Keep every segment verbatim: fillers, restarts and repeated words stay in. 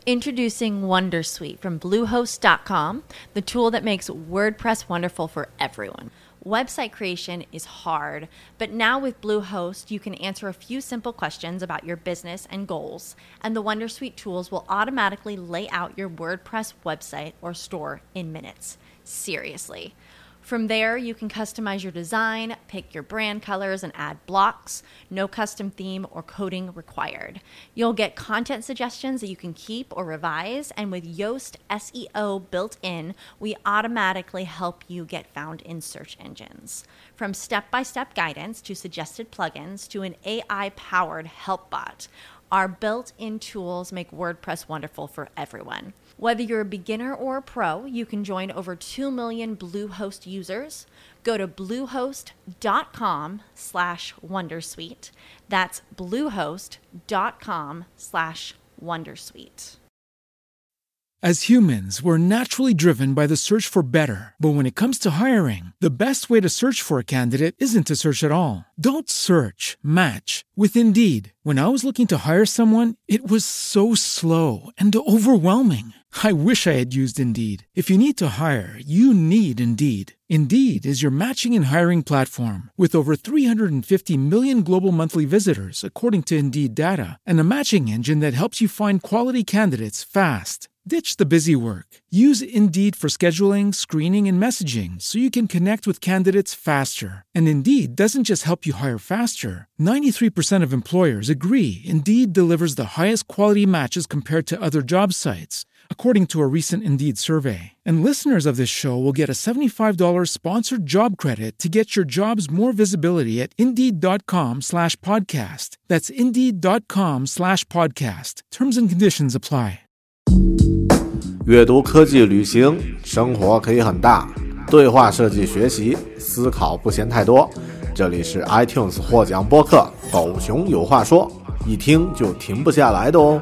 Introducing Wondersuite from Bluehost dot com, the tool that makes WordPress wonderful for everyone. Website creation is hard, but now with Bluehost, you can answer a few simple questions about your business and goals, and the Wondersuite tools will automatically lay out your WordPress website or store in minutes. Seriously. From there, you can customize your design, pick your brand colors, and add blocks. No custom theme or coding required. You'll get content suggestions that you can keep or revise, and with Yoast S E O built in, we automatically help you get found in search engines. From step-by-step guidance to suggested plugins to an A I-powered help bot, our built-in tools make WordPress wonderful for everyone. Whether you're a beginner or a pro, you can join over two million Bluehost users. Go to bluehost.com slash Wondersuite. That's bluehost.com slash Wondersuite. As humans, we're naturally driven by the search for better. But when it comes to hiring, the best way to search for a candidate isn't to search at all. Don't search, match with Indeed. When I was looking to hire someone, it was so slow and overwhelming. I wish I had used Indeed. If you need to hire, you need Indeed. Indeed is your matching and hiring platform with over three hundred fifty million global monthly visitors, according to Indeed data, and a matching engine that helps you find quality candidates fast. Ditch the busy work. Use Indeed for scheduling, screening, and messaging so you can connect with candidates faster. And Indeed doesn't just help you hire faster. ninety-three percent of employers agree Indeed delivers the highest quality matches compared to other job sites, according to a recent Indeed survey. And listeners of this show will get a seventy-five dollars sponsored job credit to get your jobs more visibility at Indeed.com slash podcast. That's Indeed.com slash podcast. Terms and conditions apply. 阅读、科技、旅行，生活可以很大。对话设计学习，思考不嫌太多。这里是 iTunes 获奖播客《狗熊有话说》，一听就停不下来的哦。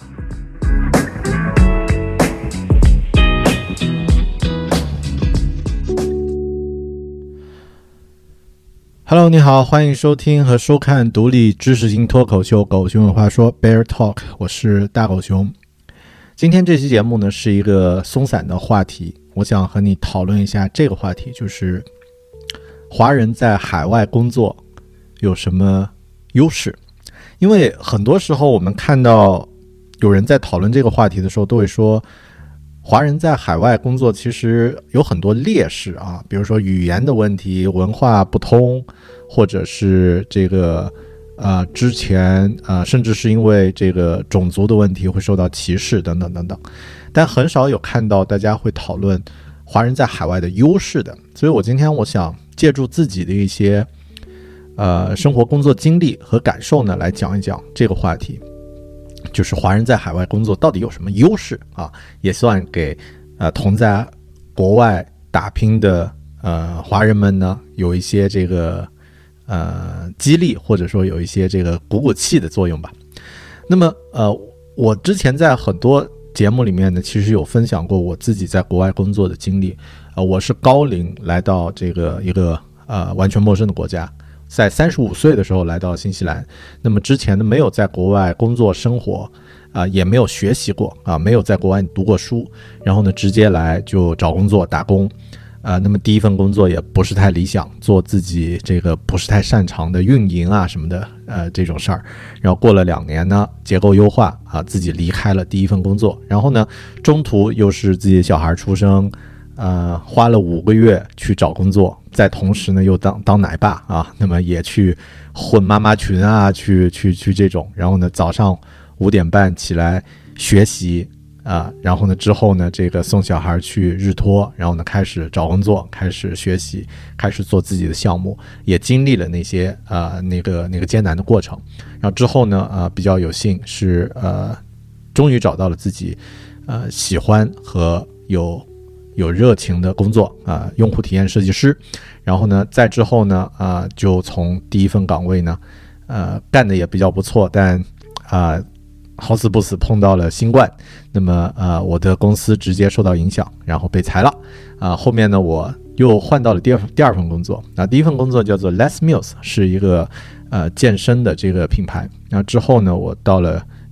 Hello， 你好，欢迎收听和收看独立知识型脱口秀《狗熊有话说》Bear Talk， 我是大狗熊。今天这期节目呢是一个松散的话题，我想和你讨论一下这个话题，就是华人在海外工作有什么优势。因为很多时候我们看到有人在讨论这个话题的时候都会说，华人在海外工作其实有很多劣势啊，比如说语言的问题、文化不通，或者是这个呃，之前呃，甚至是因为这个种族的问题会受到歧视等等等等，但很少有看到大家会讨论华人在海外的优势的。所以我今天我想借助自己的一些呃生活工作经历和感受呢，来讲一讲这个话题，就是华人在海外工作到底有什么优势啊？也算给呃同在国外打拼的呃华人们呢有一些这个。呃，激励或者说有一些这个鼓鼓气的作用吧。那么呃，我之前在很多节目里面呢，其实有分享过我自己在国外工作的经历。呃，我是高龄来到这个一个呃完全陌生的国家，在三十五岁的时候来到新西兰。那么之前呢，没有在国外工作生活，啊、呃，也没有学习过啊、呃，没有在国外读过书，然后呢，直接来就找工作打工。呃，那么第一份工作也不是太理想，做自己这个不是太擅长的运营啊什么的，呃，这种事儿。然后过了两年呢，结构优化啊，自己离开了第一份工作。然后呢，中途又是自己的小孩出生，呃，花了五个月去找工作，在同时呢又当当奶爸啊，那么也去混妈妈群啊，去去去这种。然后呢，早上五点半起来学习。啊，然后呢，之后呢，这个送小孩去日托，然后呢，开始找工作，开始学习，开始做自己的项目，也经历了那些呃那个那个艰难的过程。然后之后呢，呃，比较有幸是呃，终于找到了自己呃喜欢和有有热情的工作啊、呃，用户体验设计师。然后呢，再之后呢，啊、呃，就从第一份岗位呢，呃，干的也比较不错，但啊。呃好死不死碰到了新冠，那么呃我的公司直接受到影响，然后被裁了啊、呃。后面呢我又换到了第二第二份工作，那第一份工作叫做 Les Mills， 是一个呃健身的这个品牌。然后之后呢我到了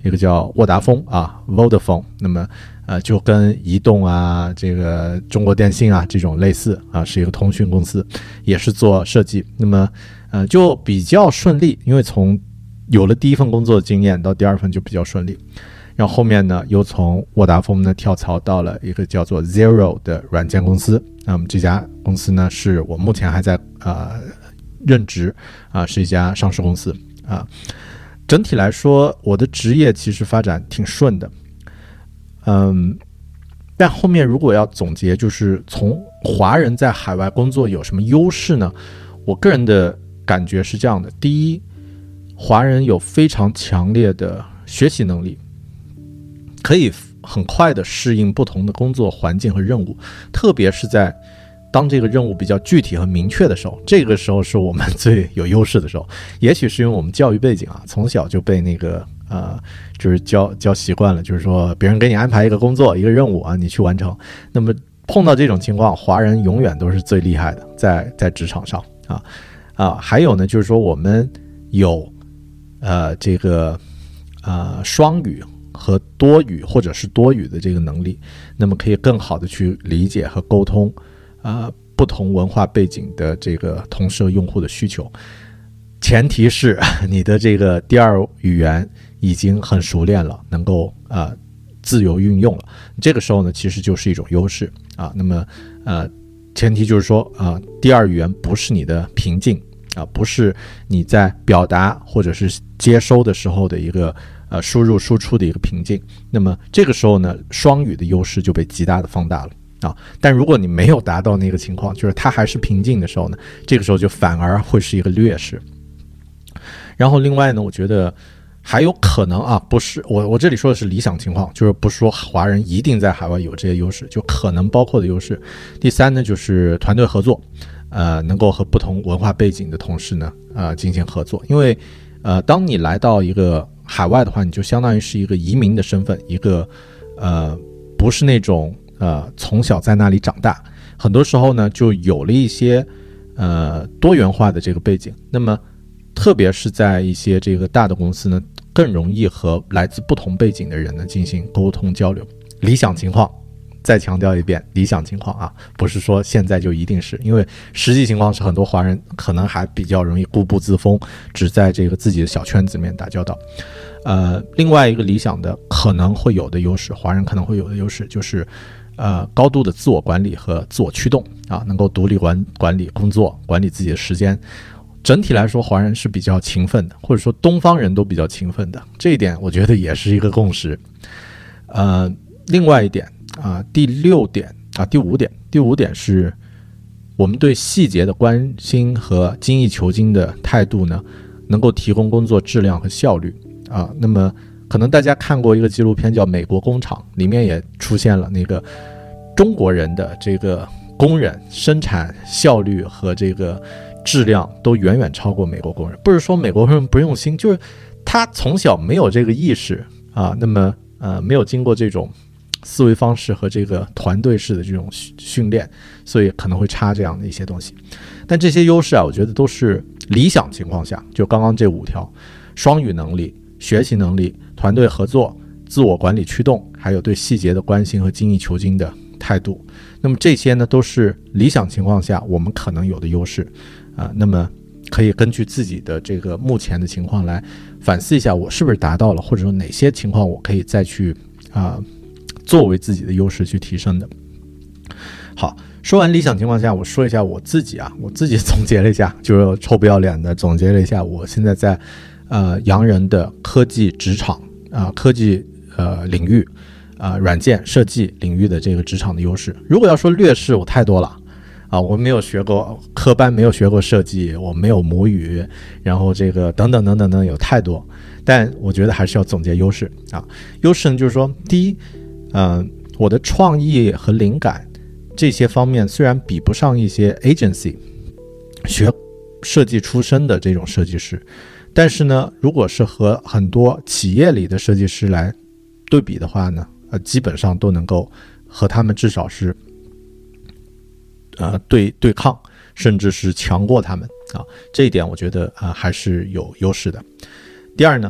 一个叫沃达丰啊 Vodafone， 那么呃就跟移动啊这个中国电信啊这种类似啊，是一个通讯公司，也是做设计。那么呃就比较顺利，因为从有了第一份工作的经验到第二份就比较顺利。然后后面呢又从沃达丰呢跳槽到了一个叫做 Zero 的软件公司。那么这家公司呢是我目前还在呃任职啊，是一家上市公司啊。整体来说我的职业其实发展挺顺的，嗯，但后面如果要总结，就是从华人在海外工作有什么优势呢？我个人的感觉是这样的：第一，华人有非常强烈的学习能力，可以很快的适应不同的工作环境和任务，特别是在当这个任务比较具体和明确的时候，这个时候是我们最有优势的时候。也许是因为我们教育背景啊，从小就被那个呃，就是教教习惯了，就是说别人给你安排一个工作一个任务啊，你去完成。那么碰到这种情况，华人永远都是最厉害的，在在职场上啊啊。还有呢，就是说我们有呃这个呃双语和多语或者是多语的这个能力，那么可以更好的去理解和沟通啊、呃、不同文化背景的这个同事和用户的需求。前提是你的这个第二语言已经很熟练了，能够呃自由运用了，这个时候呢其实就是一种优势啊。那么呃前提就是说啊、呃、第二语言不是你的瓶颈啊，不是你在表达或者是接收的时候的一个呃输入输出的一个瓶颈。那么这个时候呢，双语的优势就被极大的放大了啊。但如果你没有达到那个情况，就是它还是瓶颈的时候呢，这个时候就反而会是一个劣势。然后另外呢，我觉得还有可能啊，不是我我这里说的是理想情况，就是不是说华人一定在海外有这些优势，就可能包括的优势。第三呢，就是团队合作，呃，能够和不同文化背景的同事呢，呃，进行合作。因为呃，当你来到一个海外的话，你就相当于是一个移民的身份，一个呃，不是那种呃从小在那里长大，很多时候呢，就有了一些呃多元化的这个背景。那么特别是在一些这个大的公司呢，更容易和来自不同背景的人呢进行沟通交流。理想情况，再强调一遍，理想情况啊，不是说现在就一定是，因为实际情况是很多华人可能还比较容易固步自封，只在这个自己的小圈子里面打交道。呃，另外一个理想的可能会有的优势，华人可能会有的优势就是呃高度的自我管理和自我驱动啊，能够独立管管理工作，管理自己的时间。整体来说，华人是比较勤奋的，或者说东方人都比较勤奋的，这一点我觉得也是一个共识。呃，另外一点啊、呃，第六点啊，第五点，第五点是我们对细节的关心和精益求精的态度呢，能够提供工作质量和效率啊。那么可能大家看过一个纪录片叫《美国工厂》，里面也出现了那个中国人的这个工人生产效率和这个质量都远远超过美国工人。不是说美国人不用心，就是他从小没有这个意识啊，那么呃没有经过这种思维方式和这个团队式的这种训练，所以可能会差这样的一些东西。但这些优势啊，我觉得都是理想情况下，就刚刚这五条：双语能力、学习能力、团队合作、自我管理驱动，还有对细节的关心和精益求精的态度。那么这些呢，都是理想情况下我们可能有的优势啊。那么可以根据自己的这个目前的情况来反思一下，我是不是达到了，或者说哪些情况我可以再去啊作为自己的优势去提升的。好，说完理想情况下，我说一下我自己啊，我自己总结了一下，就是臭不要脸的总结了一下我现在在呃洋人的科技职场啊、呃、科技呃领域啊、呃、软件设计领域的这个职场的优势。如果要说劣势，我太多了啊，我没有学过科班，没有学过设计，我没有母语，然后这个等等等等等有太多。但我觉得还是要总结优势啊。优势呢，就是说，第一，嗯、呃，我的创意和灵感这些方面虽然比不上一些 agency 学设计出身的这种设计师，但是呢，如果是和很多企业里的设计师来对比的话呢，呃，基本上都能够和他们至少是呃对对抗，甚至是强过他们啊。这一点我觉得啊、呃、还是有优势的。第二呢，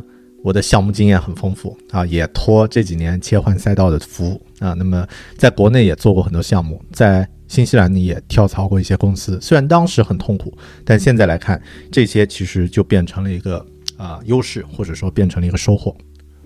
我的项目经验很丰富啊，也托这几年切换赛道的福啊。那么在国内也做过很多项目，在新西兰呢也跳槽过一些公司，虽然当时很痛苦，但现在来看，这些其实就变成了一个啊优势，或者说变成了一个收获。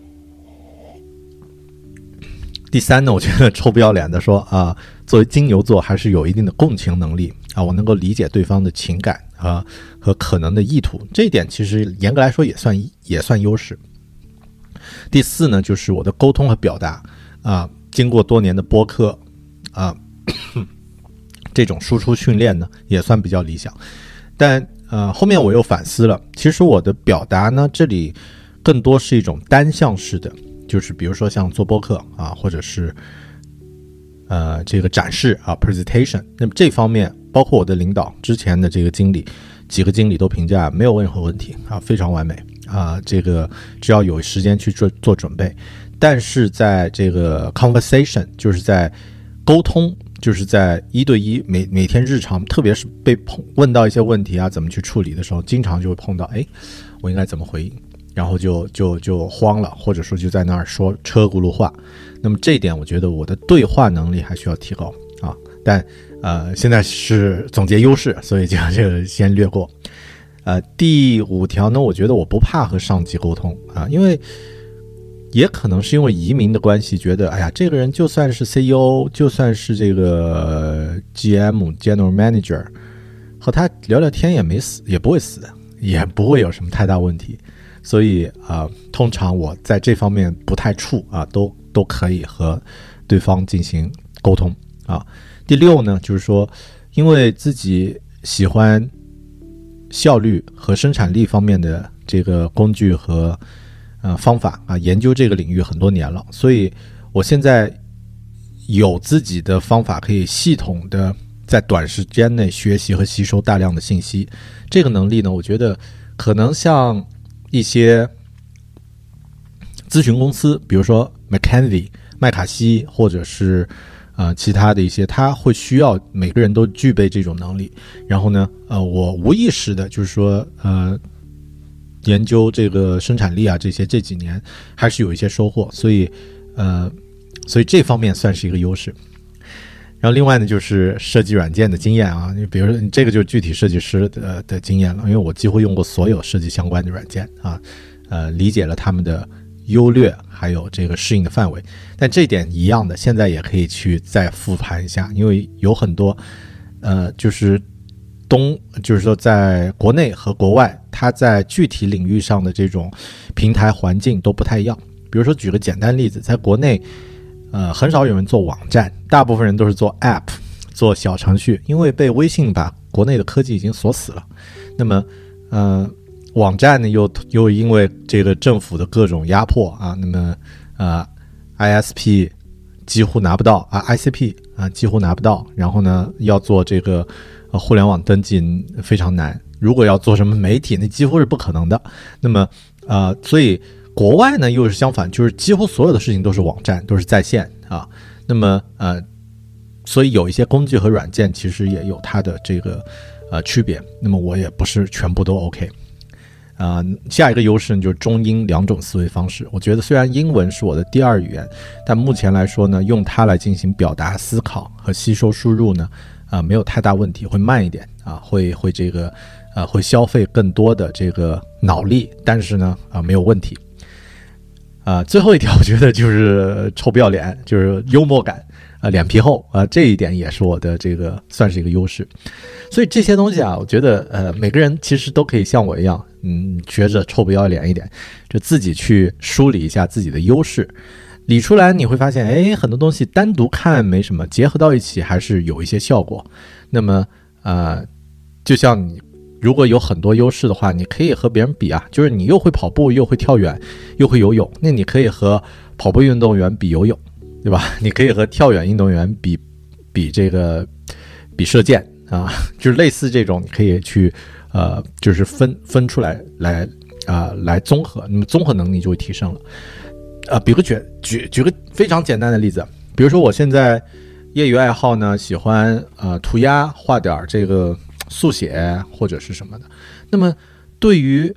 第三呢，我觉得臭不要脸的说啊，作为金牛座还是有一定的共情能力啊，我能够理解对方的情感啊和可能的意图，这一点其实严格来说也算也算优势。第四呢，就是我的沟通和表达啊，经过多年的播客啊这种输出训练呢，也算比较理想。但呃后面我又反思了，其实我的表达呢，这里更多是一种单向式的。就是比如说像做播客啊，或者是呃这个展示啊 presentation， 那么这方面包括我的领导之前的这个经理，几个经理都评价没有任何问题啊，非常完美啊，这个只要有时间去做做准备。但是在这个 conversation， 就是在沟通，就是在一对一每每天日常，特别是被碰问到一些问题啊，怎么去处理的时候，经常就会碰到，哎，我应该怎么回应？然后就就就慌了，或者说就在那儿说车轱辘话。那么这一点我觉得我的对话能力还需要提高啊。但呃现在是总结优势，所以就这个先略过。呃第五条呢，我觉得我不怕和上级沟通啊，因为也可能是因为移民的关系，觉得哎呀这个人就算是 C E O， 就算是这个 G M General Manager， 和他聊聊天也没死，也不会死，也不会有什么太大问题。所以啊、呃，通常我在这方面不太怵啊，都都可以和对方进行沟通啊。第六呢，就是说，因为自己喜欢效率和生产力方面的这个工具和呃方法啊，研究这个领域很多年了，所以我现在有自己的方法，可以系统的在短时间内学习和吸收大量的信息。这个能力呢，我觉得可能像一些咨询公司，比如说 McKinsey 麦卡锡，或者是呃其他的一些，他会需要每个人都具备这种能力。然后呢，呃，我无意识的就是说，呃，研究这个生产力啊，这些这几年还是有一些收获，所以呃，所以这方面算是一个优势。然后另外呢，就是设计软件的经验啊，你比如说这个就是具体设计师的的经验了，因为我几乎用过所有设计相关的软件啊，呃，理解了他们的优劣，还有这个适应的范围。但这一点一样的，现在也可以去再复盘一下，因为有很多呃，就是东，就是说在国内和国外，它在具体领域上的这种平台环境都不太一样。比如说举个简单例子，在国内呃，很少有人做网站，大部分人都是做 App， 做小程序，因为被微信把国内的科技已经锁死了。那么，呃，网站呢又又因为这个政府的各种压迫啊，那么呃 I S P 几乎拿不到啊 I C P 啊几乎拿不到，然后呢要做这个、呃、互联网登记非常难，如果要做什么媒体，那几乎是不可能的。那么呃，所以国外呢又是相反，就是几乎所有的事情都是网站，都是在线啊。那么呃，所以有一些工具和软件其实也有它的这个呃区别。那么我也不是全部都 OK。啊、呃，下一个优势呢就是中英两种思维方式。我觉得虽然英文是我的第二语言，但目前来说呢，用它来进行表达、思考和吸收输入呢，啊、呃，没有太大问题，会慢一点啊，会会这个呃会消费更多的这个脑力，但是呢啊、呃、没有问题。啊、呃，最后一条我觉得就是臭不要脸，就是幽默感啊、呃，脸皮厚啊、呃，这一点也是我的这个算是一个优势。所以这些东西啊，我觉得呃每个人其实都可以像我一样，嗯，学着臭不要脸一点，就自己去梳理一下自己的优势，理出来你会发现，哎，很多东西单独看没什么，结合到一起还是有一些效果。那么呃，就像你如果有很多优势的话，你可以和别人比啊，就是你又会跑步，又会跳远，又会游泳，那你可以和跑步运动员比游泳，对吧？你可以和跳远运动员比比这个比射箭啊，就是类似这种，你可以去呃，就是分分出来来啊、呃、来综合，那么综合能力就会提升了。啊，比如举举举个非常简单的例子，比如说我现在业余爱好呢，喜欢呃涂鸦，画点这个速写或者是什么的。那么对于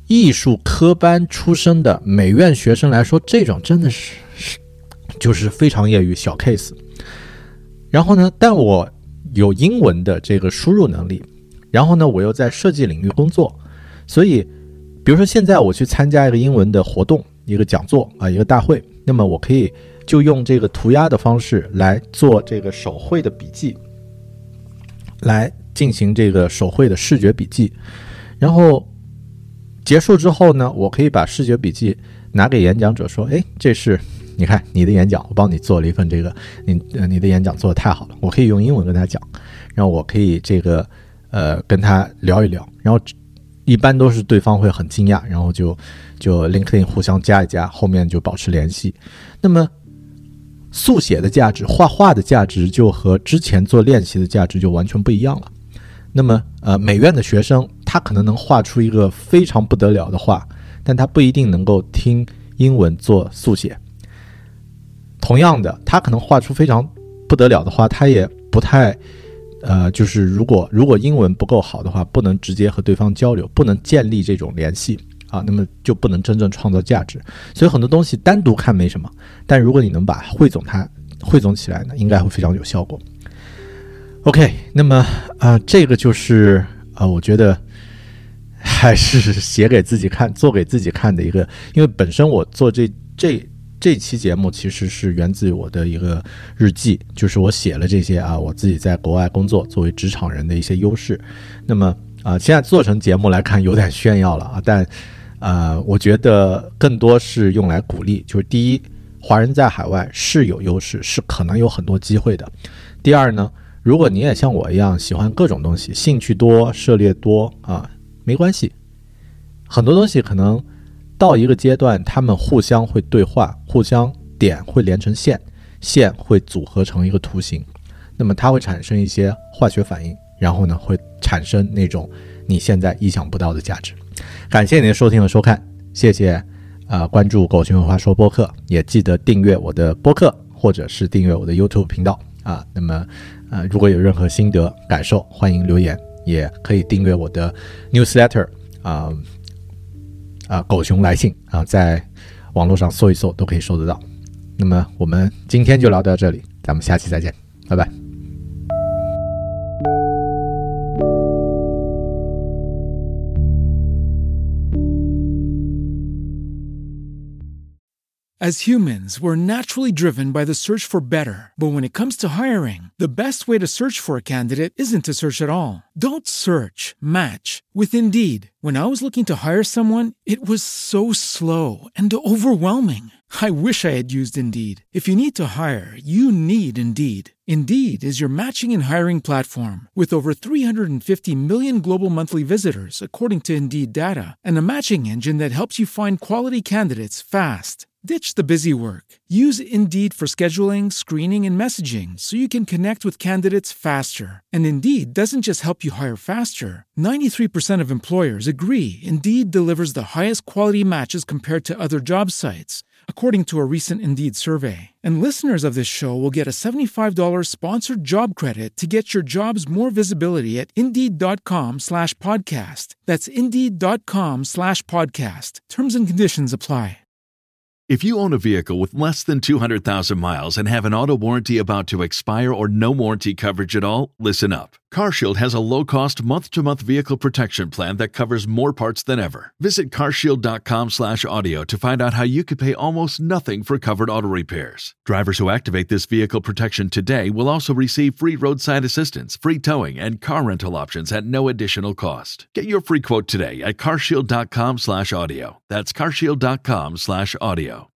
艺术科班出身的美院学生来说，这种真的是就是非常业余小 case。然后呢，但我有英文的这个输入能力，然后呢，我又在设计领域工作，所以比如说现在我去参加一个英文的活动，一个讲座啊，一个大会，那么我可以就用这个涂鸦的方式来做这个手绘的笔记，来进行这个手绘的视觉笔记，然后结束之后呢，我可以把视觉笔记拿给演讲者说，哎，这是你看你的演讲，我帮你做了一份这个，你呃你的演讲做得太好了，我可以用英文跟他讲，然后我可以这个呃跟他聊一聊，然后一般都是对方会很惊讶，然后就就 LinkedIn 互相加一加，后面就保持联系。那么速写的价值，画画的价值就和之前做练习的价值就完全不一样了。那么呃，美院的学生他可能能画出一个非常不得了的画，但他不一定能够听英文做速写。同样的，他可能画出非常不得了的画，他也不太呃，就是如果如果英文不够好的话，不能直接和对方交流，不能建立这种联系啊，那么就不能真正创造价值。所以很多东西单独看没什么，但如果你能把汇总它汇总起来呢，应该会非常有效果。OK， 那么啊、呃，这个就是啊、呃，我觉得还是写给自己看、做给自己看的一个，因为本身我做这这这期节目其实是源自于我的一个日记，就是我写了这些啊，我自己在国外工作作为职场人的一些优势。那么啊、呃，现在做成节目来看有点炫耀了啊，但呃，我觉得更多是用来鼓励，就是第一，华人在海外是有优势，是可能有很多机会的。第二呢，如果你也像我一样喜欢各种东西，兴趣多，涉猎多啊，没关系。很多东西可能到一个阶段，他们互相会对话，互相点会连成线，线会组合成一个图形，那么它会产生一些化学反应，然后呢会产生那种你现在意想不到的价值。感谢您的收听和收看，谢谢呃关注狗熊有话说播客，也记得订阅我的播客或者是订阅我的 YouTube 频道啊。那么呃如果有任何心得感受，欢迎留言，也可以订阅我的 newsletter 啊。啊，狗熊来信啊，在网络上搜一搜都可以搜得到。那么我们今天就聊到这里，咱们下期再见，拜拜。 As humans, we're naturally driven by the search for better. But when it comes to hiring, the best way to search for a candidate isn't to search at all. Don't search, match with Indeed. When I was looking to hire someone, it was so slow and overwhelming. I wish I had used Indeed. If you need to hire, you need Indeed. Indeed is your matching and hiring platform with over three hundred fifty million global monthly visitors, according to Indeed data, and a matching engine that helps you find quality candidates fast. Ditch the busy work. Use Indeed for scheduling, screening, and messaging so you can connect with candidates faster. And Indeed doesn't just help you hire faster. ninety-three percent of employers agree Indeed delivers the highest quality matches compared to other job sites, according to a recent Indeed survey. And listeners of this show will get a seventy-five dollars sponsored job credit to get your jobs more visibility at Indeed.com slash podcast. That's Indeed.com slash podcast. Terms and conditions apply. If you own a vehicle with less than two hundred thousand miles and have an auto warranty about to expire or no warranty coverage at all, listen up. CarShield has a low-cost month-to-month vehicle protection plan that covers more parts than ever. Visit carshield.com slash audio to find out how you could pay almost nothing for covered auto repairs. Drivers who activate this vehicle protection today will also receive free roadside assistance, free towing, and car rental options at no additional cost. Get your free quote today at carshield.com slash audio. That's carshield.com slash audio.